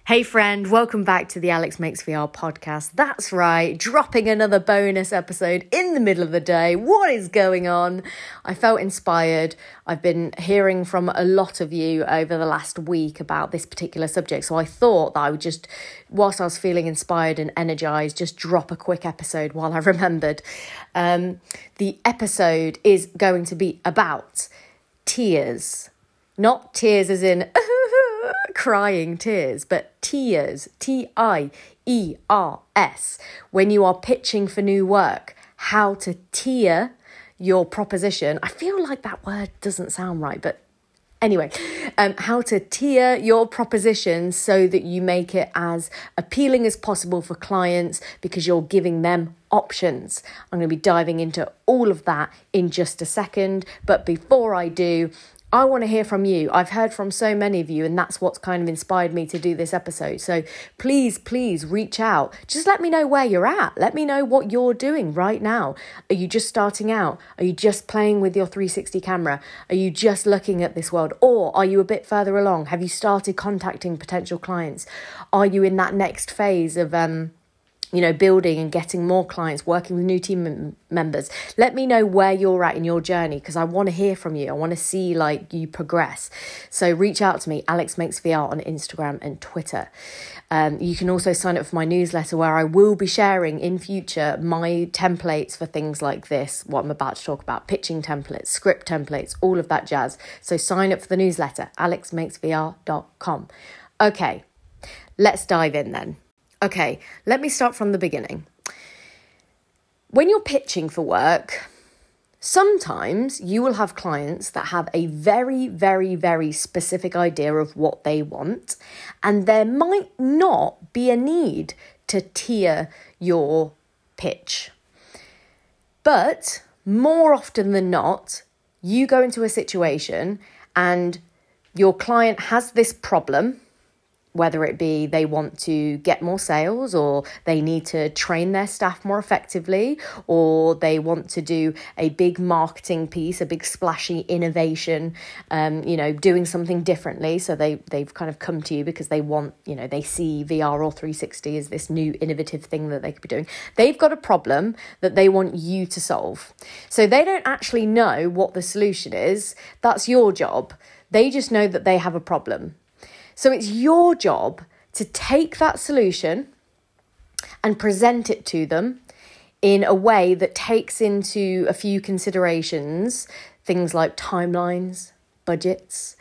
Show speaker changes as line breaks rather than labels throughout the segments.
Hey friend, welcome back to the Alex Makes VR podcast. That's right, dropping another bonus episode in the middle of the day. What is going on? I felt inspired. I've been hearing from a lot of you over the last week about this particular subject. So I thought that I would just, whilst I was feeling inspired and energized, just drop a quick episode while I remembered. The episode is going to be about tears. Not tears as in crying tears, but tears, T-I-E-R-S. When you are pitching for new work, how to tier your proposition. I feel like that word doesn't sound right, but anyway, how to tier your proposition so that you make it as appealing as possible for clients because you're giving them options. I'm going to be diving into all of that in just a second, but before I do, I want to hear from you. I've heard from so many of you, and that's what's kind of inspired me to do this episode. So please reach out. Just let me know where you're at. Let me know what you're doing right now. Are you just starting out? Are you just playing with your 360 camera? Are you just looking at this world? Or are you a bit further along? Have you started contacting potential clients? Are you in that next phase of building and getting more clients, working with new team members? Let me know where you're at in your journey because I want to hear from you. I want to see you progress. So reach out to me, Alex Makes VR on Instagram and Twitter. You can also sign up for my newsletter where I will be sharing in future my templates for things like this, what I'm about to talk about, pitching templates, script templates, all of that jazz. So sign up for the newsletter, alexmakesvr.com. Okay, let's dive in then. Okay, let me start from the beginning. When you're pitching for work, sometimes you will have clients that have a very, very, very specific idea of what they want, and there might not be a need to tier your pitch. But more often than not, you go into a situation and your client has this problem, whether it be they want to get more sales or they need to train their staff more effectively or they want to do a big marketing piece, a big splashy innovation, doing something differently. So they've kind of come to you because they want, they see VR or 360 as this new innovative thing that they could be doing. They've got a problem that they want you to solve. So they don't actually know what the solution is. That's your job. They just know that they have a problem. So it's your job to take that solution and present it to them in a way that takes into a few considerations, things like timelines, budgets,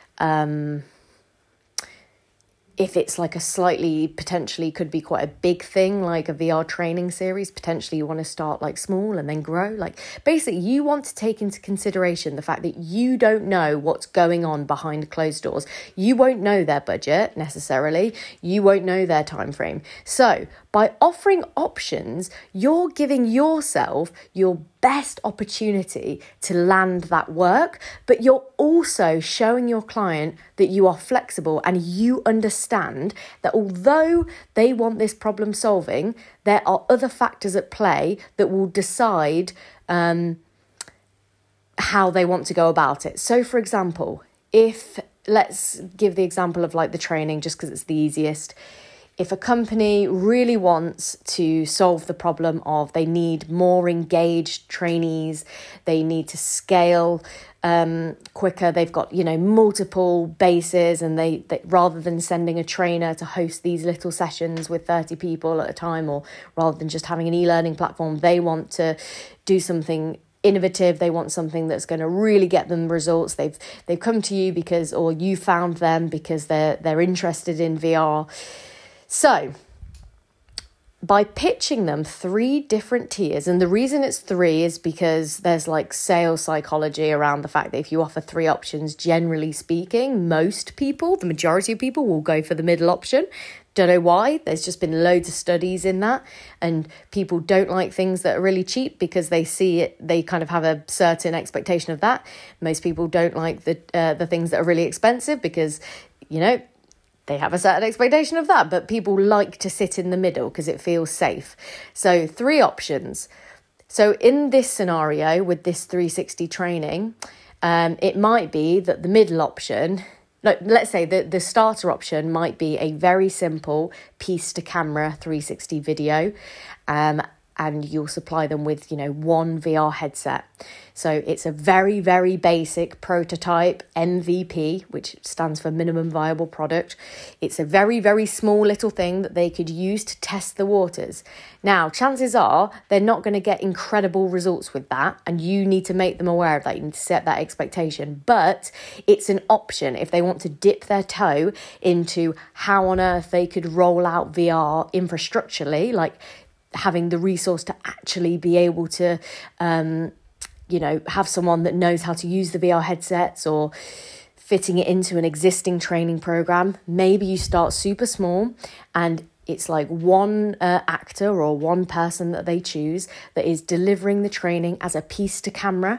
if it's like a slightly, potentially could be quite a big thing, like a VR training series, potentially you want to start small and then grow. Basically you want to take into consideration the fact that you don't know what's going on behind closed doors. You won't know their budget necessarily. You won't know their time frame. So by offering options, you're giving yourself your best opportunity to land that work, but you're also showing your client that you are flexible and you understand that although they want this problem solving, there are other factors at play that will decide how they want to go about it. So for example, let's give the example of the training just because it's the easiest. If a company really wants to solve the problem of they need more engaged trainees, they need to scale quicker, they've got, multiple bases and they rather than sending a trainer to host these little sessions with 30 people at a time, or rather than just having an e-learning platform, they want to do something innovative. They want something that's going to really get them results. They've come to you or you found them because they're interested in VR. So by pitching them 3 different tiers, and the reason it's 3 is because there's sales psychology around the fact that if you offer 3 options, generally speaking, the majority of people will go for the middle option. Don't know why. There's just been loads of studies in that, and people don't like things that are really cheap because they see it, they kind of have a certain expectation of that. Most people don't like the things that are really expensive because, they have a certain expectation of that, but people like to sit in the middle because it feels safe. So 3 options. So in this scenario with this 360 training, it might be that the middle option like, let's say the starter option might be a very simple piece to camera 360 video, and you'll supply them with, one VR headset. So it's a very, very basic prototype, MVP, which stands for minimum viable product. It's a very, very small little thing that they could use to test the waters. Now, chances are they're not going to get incredible results with that, and you need to make them aware of that. You need to set that expectation. But it's an option if they want to dip their toe into how on earth they could roll out VR infrastructurally, like having the resource to actually be able to, have someone that knows how to use the VR headsets, or fitting it into an existing training program. Maybe you start super small and it's like one actor or one person that they choose that is delivering the training as a piece to camera,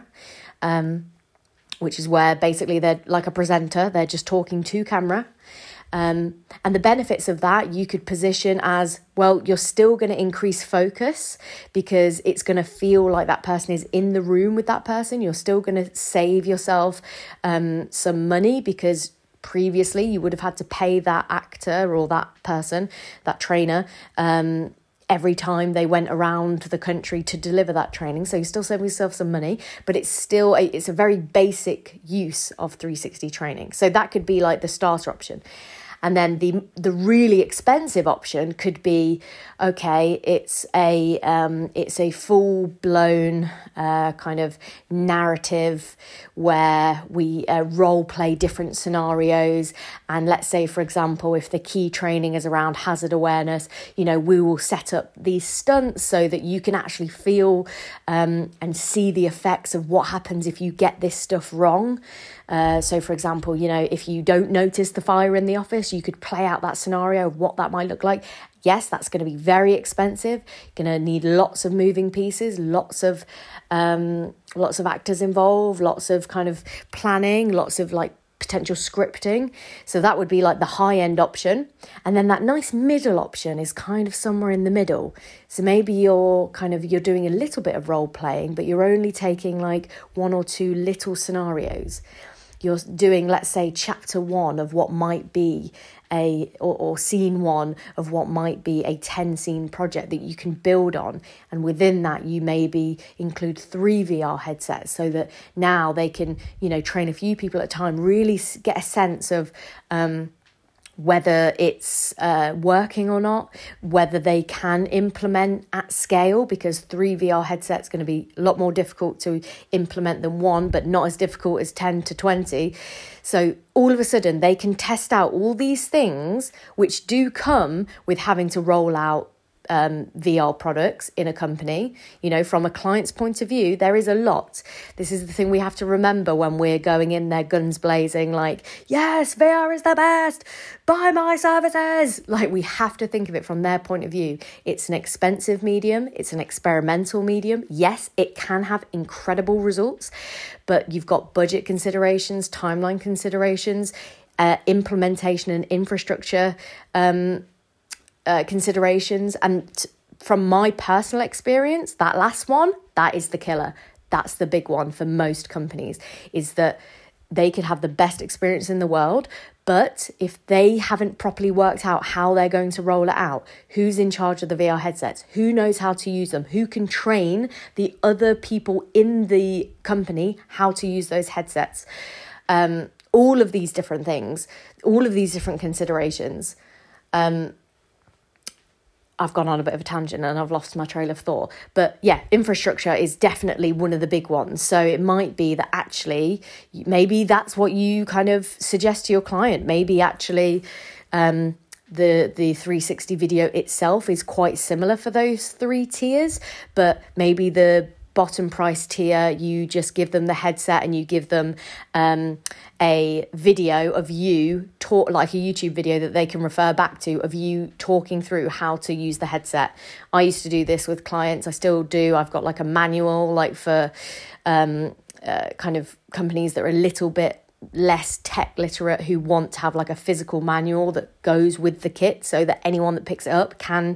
which is where basically they're like a presenter. They're just talking to camera. And the benefits of that you could position as, well, you're still going to increase focus because it's going to feel like that person is in the room with that person. You're still going to save yourself some money, because previously you would have had to pay that actor or that person, that trainer, every time they went around the country to deliver that training. So you still save yourself some money, but it's a very basic use of 360 training. So that could be like the starter option. And then the really expensive option could be, okay, it's a full blown kind of narrative where we role play different scenarios. And let's say, for example, if the key training is around hazard awareness, we will set up these stunts so that you can actually feel and see the effects of what happens if you get this stuff wrong. So, for example, if you don't notice the fire in the office, you could play out that scenario of what that might look like. Yes, that's going to be very expensive. You're going to need lots of moving pieces, lots of actors involved, lots of kind of planning, lots of like potential scripting. So that would be like the high end option. And then that nice middle option is kind of somewhere in the middle. So maybe you're doing a little bit of role playing, but you're only taking like one or two little scenarios. You're doing, let's say, chapter 1 of what might be or scene 1 of what might be a 10-scene project that you can build on. And within that, you maybe include 3 VR headsets so that now they can, train a few people at a time, really get a sense of whether it's working or not, whether they can implement at scale, because 3 VR headsets going to be a lot more difficult to implement than 1, but not as difficult as 10 to 20. So all of a sudden they can test out all these things which do come with having to roll out VR products in a company. From a client's point of view, there is a lot. This is the thing we have to remember when we're going in there guns blazing, like, yes, VR is the best, buy my services. Like, we have to think of it from their point of view. It's an expensive medium. It's an experimental medium. Yes, it can have incredible results, but you've got budget considerations, timeline considerations, implementation and infrastructure considerations. And from my personal experience, that last one, that is the killer. That's the big one for most companies, is that they could have the best experience in the world, but if they haven't properly worked out how they're going to roll it out, who's in charge of the VR headsets, who knows how to use them, who can train the other people in the company how to use those headsets, all of these different things, all of these different considerations. I've gone on a bit of a tangent and I've lost my trail of thought. But yeah, infrastructure is definitely one of the big ones. So it might be that actually, maybe that's what you kind of suggest to your client. Maybe actually the 360 video itself is quite similar for those 3 tiers, but maybe the bottom price tier, you just give them the headset and you give them a video of you talk, like a YouTube video that they can refer back to, of you talking through how to use the headset. I used to do this with clients. I still do. I've got like a manual, like for kind of companies that are a little bit less tech literate, who want to have like a physical manual that goes with the kit so that anyone that picks it up can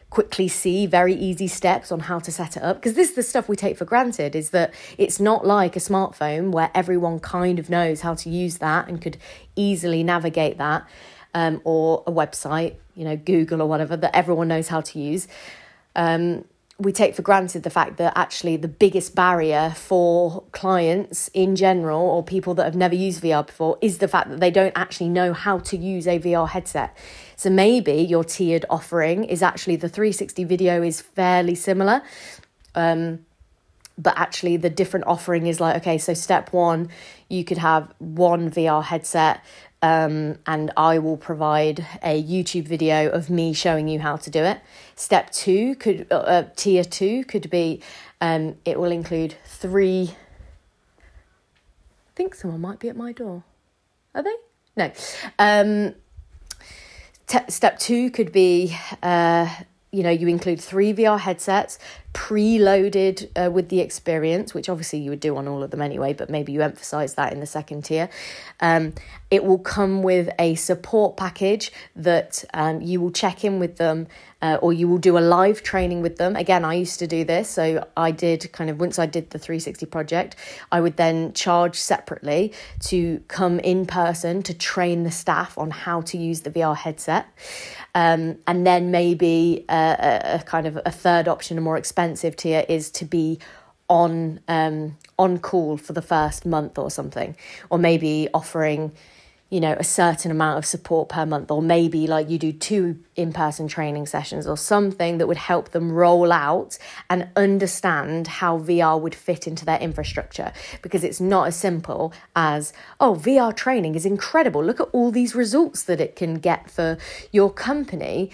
quickly see very easy steps on how to set it up. Because this is the stuff we take for granted, is that it's not like a smartphone where everyone kind of knows how to use that and could easily navigate that, or a website, Google or whatever, that everyone knows how to use. We take for granted the fact that actually the biggest barrier for clients in general, or people that have never used VR before, is the fact that they don't actually know how to use a VR headset. So maybe your tiered offering is actually the 360 video is fairly similar, but actually the different offering is like, okay, so step one, you could have one VR headset, and I will provide a YouTube video of me showing you how to do it. Step two tier two could be, it will include 3. I think someone might be at my door. Are they? No. Step two could be, you include 3 VR headsets preloaded with the experience, which obviously you would do on all of them anyway, but maybe you emphasize that in the second tier. It will come with a support package that you will check in with them, or you will do a live training with them. Again, I used to do this. So I did once I did the 360 project, I would then charge separately to come in person to train the staff on how to use the VR headset. And then maybe a kind of a third option, a more expensive tier, is to be on call for the first month or something, or maybe offering a certain amount of support per month, or maybe like you do 2 in-person training sessions or something that would help them roll out and understand how VR would fit into their infrastructure. Because it's not as simple as, oh, VR training is incredible, look at all these results that it can get for your company.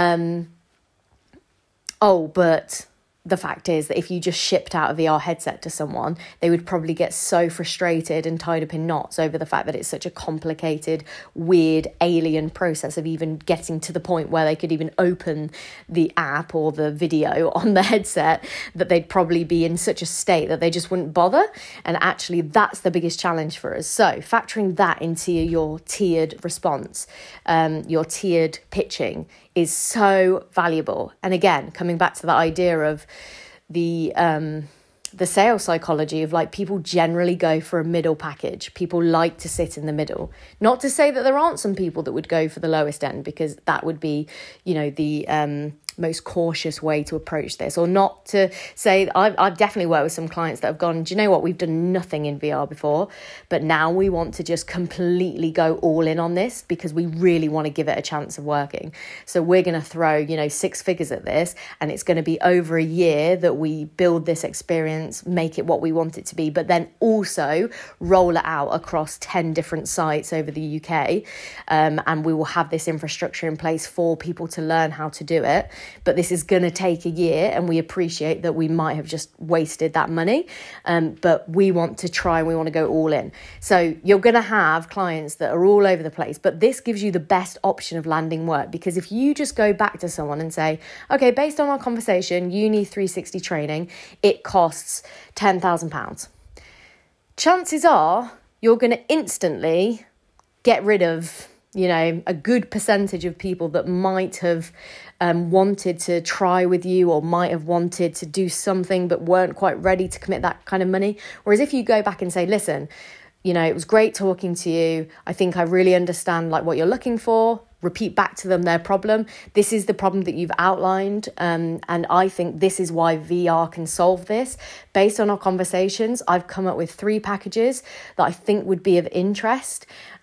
But the fact is that if you just shipped out a VR headset to someone, they would probably get so frustrated and tied up in knots over the fact that it's such a complicated, weird, alien process of even getting to the point where they could even open the app or the video on the headset, that they'd probably be in such a state that they just wouldn't bother. And actually, that's the biggest challenge for us. So factoring that into your tiered response, your tiered pitching, is so valuable. And again, coming back to the idea of the sales psychology of like, people generally go for a middle package. People like to sit in the middle. Not to say that there aren't some people that would go for the lowest end, because that would be, the most cautious way to approach this. Or not to say, I've definitely worked with some clients that have gone, do you know what, we've done nothing in VR before, but now we want to just completely go all in on this because we really want to give it a chance of working. So we're going to throw, 6 figures at this, and it's going to be over a year that we build this experience, make it what we want it to be, but then also roll it out across 10 different sites over the UK. And we will have this infrastructure in place for people to learn how to do it. But this is going to take a year, and we appreciate that we might have just wasted that money. But we want to try, and we want to go all in. So you're going to have clients that are all over the place, but this gives you the best option of landing work. Because if you just go back to someone and say, okay, based on our conversation, you need 360 training, it costs £10,000. Chances are you're going to instantly get rid of, a good percentage of people that might have wanted to try with you, or might have wanted to do something but weren't quite ready to commit that kind of money. Whereas if you go back and say, listen, it was great talking to you. I think I really understand like what you're looking for. Repeat back to them their problem. This is the problem that you've outlined. And I think this is why VR can solve this. Based on our conversations, I've come up with 3 packages that I think would be of interest.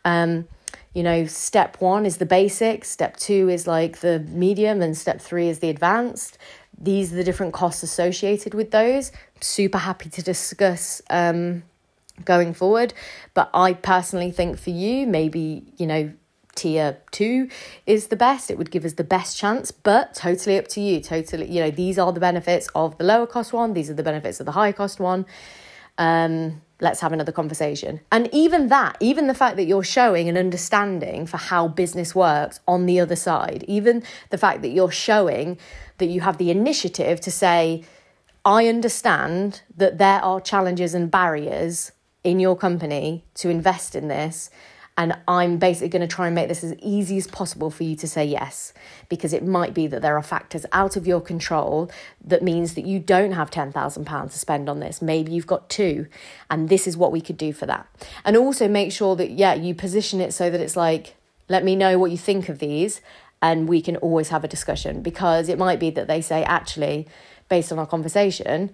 Step 1 is the basic, step 2 is like the medium, and step 3 is the advanced. These are the different costs associated with those. Super happy to discuss going forward. But I personally think for you, maybe, tier 2 is the best. It would give us the best chance, but totally up to you. Totally, these are the benefits of the lower cost one. These are the benefits of the high cost one. Let's have another conversation. And even the fact that you're showing an understanding for how business works on the other side, even the fact that you're showing that you have the initiative to say, I understand that there are challenges and barriers in your company to invest in this, And I'm basically going to try and make this as easy as possible for you to say yes, because it might be that there are factors out of your control that means that you don't have £10,000 to spend on this. Maybe you've got two, and this is what we could do for that. And also make sure that, you position it so that it's like, let me know what you think of these, and we can always have a discussion, because it might be that they say, actually, based on our conversation,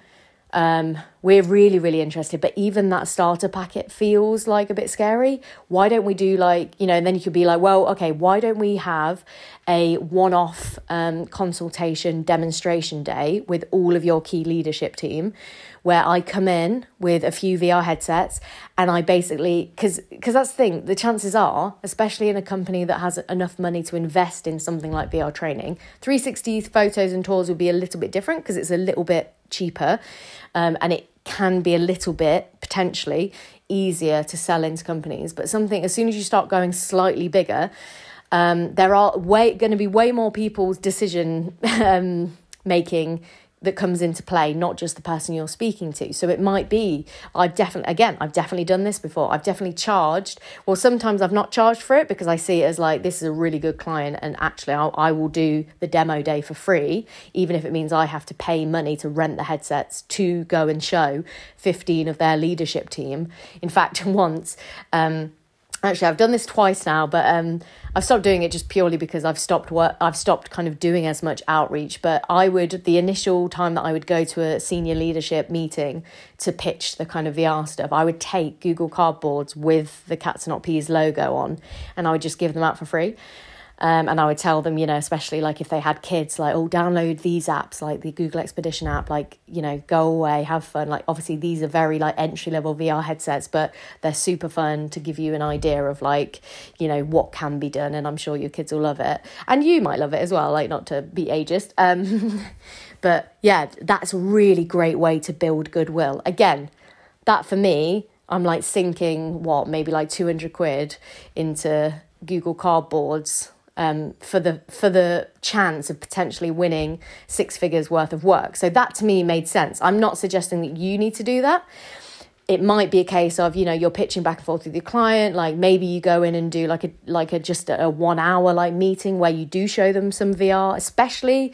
we're really, really interested, but even that starter packet feels like a bit scary. Why don't we do and then you could be like, well, okay, why don't we have a one-off consultation demonstration day with all of your key leadership team, where I come in with a few VR headsets, and I basically, because that's the thing, the chances are, especially in a company that has enough money to invest in something like VR training, 360 photos and tours will be a little bit different because it's a little bit cheaper, and it can be a little bit potentially easier to sell into companies. But something, as soon as you start going slightly bigger, there are going to be way more people's decision making that comes into play, not just the person you're speaking to. So it might be, I've definitely done this before. I've definitely charged, or sometimes I've not charged for it because I see it as like, this is a really good client, and actually I will do the demo day for free, even if it means I have to pay money to rent the headsets to go and show 15 of their leadership team. In fact, once, actually, I've done this twice now, but I've stopped doing it just purely because I've stopped kind of doing as much outreach. But the initial time that I would go to a senior leadership meeting to pitch the kind of VR stuff, I would take Google Cardboards with the Cats Are Not Peas logo on, and I would just give them out for free. And I would tell them, especially like if they had kids, like, oh, download these apps, like the Google Expedition app, like, go away, have fun. Like, obviously these are very like entry level VR headsets, but they're super fun to give you an idea of like, what can be done. And I'm sure your kids will love it. And you might love it as well, like, not to be ageist. But yeah, that's a really great way to build goodwill. Again, that for me, I'm like sinking, maybe like 200 quid into Google Cardboards, for the chance of potentially winning 6 figures worth of work. So that to me made sense. I'm not suggesting that you need to do that. It might be a case of, you're pitching back and forth with your client. Like maybe you go in and do like a just a 1 hour like meeting where you do show them some VR, especially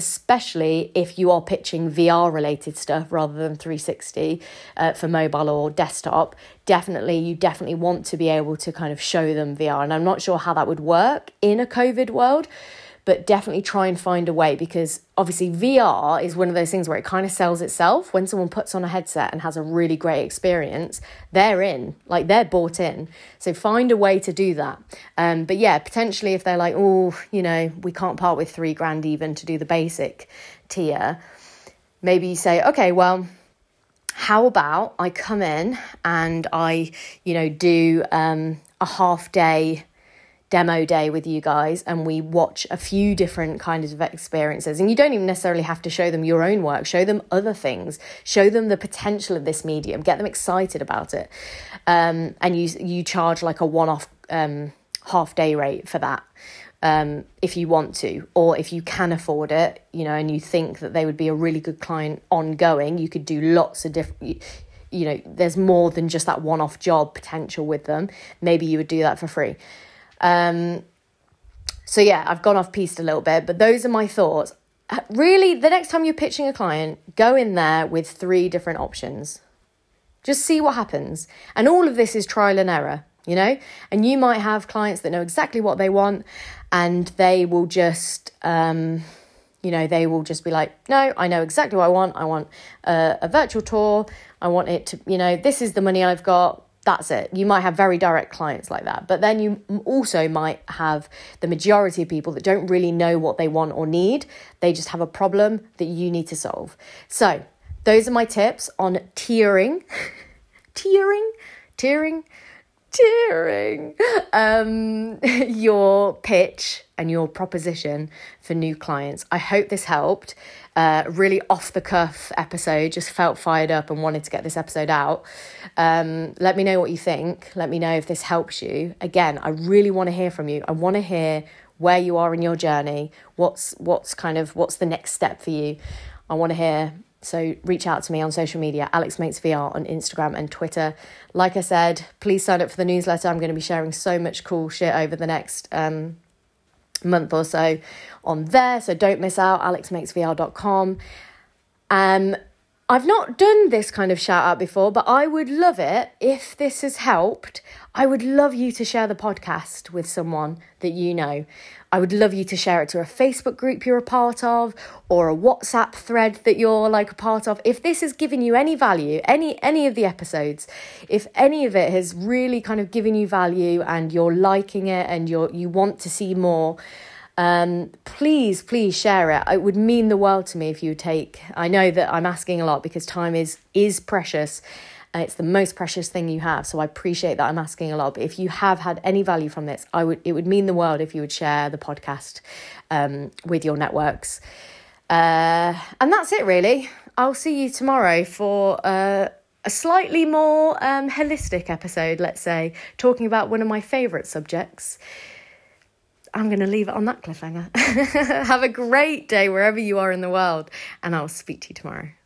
if you are pitching VR related stuff rather than 360 for mobile or desktop. You definitely want to be able to kind of show them VR. And I'm not sure how that would work in a COVID world, but definitely try and find a way, because obviously VR is one of those things where it kind of sells itself. When someone puts on a headset and has a really great experience, they're in, like they're bought in. So find a way to do that. But yeah, potentially if they're like, oh, we can't part with $3,000 even to do the basic tier, maybe you say, okay, well, how about I come in and I, do a half day demo day with you guys, and we watch a few different kinds of experiences. And you don't even necessarily have to show them your own work, show them other things, show them the potential of this medium, get them excited about it. And you charge like a one-off half day rate for that, if you want to, or if you can afford it, and you think that they would be a really good client ongoing, you could do lots of different, there's more than just that one-off job potential with them. Maybe you would do that for free. So yeah, I've gone off piste a little bit, but those are my thoughts. Really, the next time you're pitching a client, go in there with 3 different options. Just see what happens. And all of this is trial and error, and you might have clients that know exactly what they want, and they will just, they will just be like, no, I know exactly what I want. I want a virtual tour. I want it to, this is the money I've got. That's it. You might have very direct clients like that. But then you also might have the majority of people that don't really know what they want or need. They just have a problem that you need to solve. So those are my tips on tiering your pitch and your proposition for new clients. I hope this helped. Really off the cuff episode, just felt fired up and wanted to get this episode out. Let me know what you think. Let me know if this helps you. Again, I really want to hear from you. I want to hear where you are in your journey. What's the next step for you? I want to hear So reach out to me on social media, AlexMatesVR on Instagram and Twitter. Like I said, please sign up for the newsletter. I'm going to be sharing so much cool shit over the next month or so on there. So don't miss out, alexmatesvr.com. I've not done this kind of shout out before, but I would love it if this has helped. I would love you to share the podcast with someone that you know. I would love you to share it to a Facebook group you're a part of, or a WhatsApp thread that you're like a part of. If this has given you any value, any of the episodes, if any of it has really kind of given you value and you're liking it and you want to see more, please share it. It would mean the world to me if you would take. I know that I'm asking a lot because time is precious. It's the most precious thing you have, so I appreciate that I'm asking a lot. But if you have had any value from this, it would mean the world if you would share the podcast with your networks. And that's it, really. I'll see you tomorrow for a slightly more holistic episode, let's say, talking about one of my favourite subjects. I'm going to leave it on that cliffhanger. Have a great day wherever you are in the world, and I'll speak to you tomorrow.